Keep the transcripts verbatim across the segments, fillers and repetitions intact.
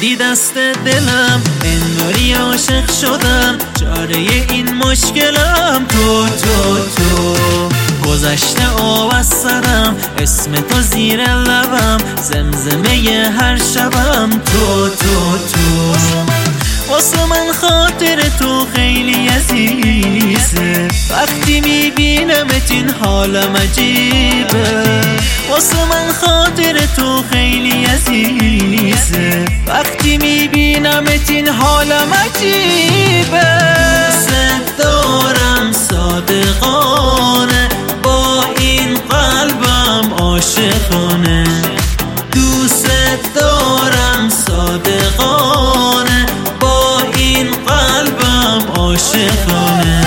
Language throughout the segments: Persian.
گیری دست دلم، انگاری عاشق شدم. چاره این مشکلم تو تو تو گذشته آب از سرم، اسم تو زیر لبم، زمزمه هر شبم تو تو تو واسه من خاطر تو خیلی عزیزه، وقتی میبینمت این حالم عجیبه. واسه من خاطر تو خیلی عزیزه، وقتی میبینمت این حالم عجیبه. دوست دارم صادقانه، با این قلبم عاشقانه. دوست دارم صادقانه، با این قلبم عاشقانه.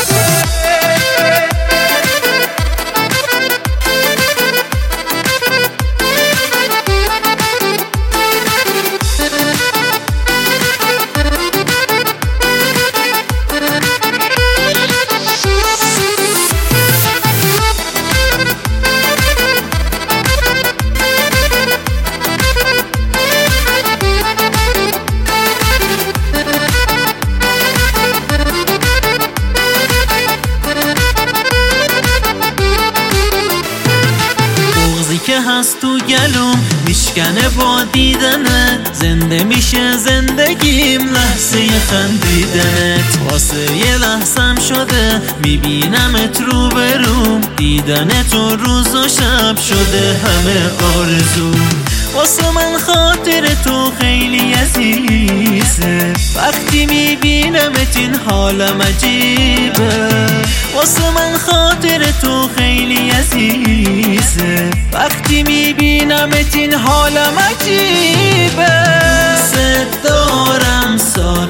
که هست تو گلوم میشکنه با دیدنت، زنده میشه زندگیم لحظه خندیدنت. واسه یه لحظم شده میبینمت رو بروم، دیدن تو روز و شب شده همه آرزوم. واسه من خاطر تو خیلی عزیزه، وقتی میبینمت این حالم عجیبه. واسه من خاطر تو خیلی عزیزه، وقتی میبینمت این حالم عجیبه. دوست دارم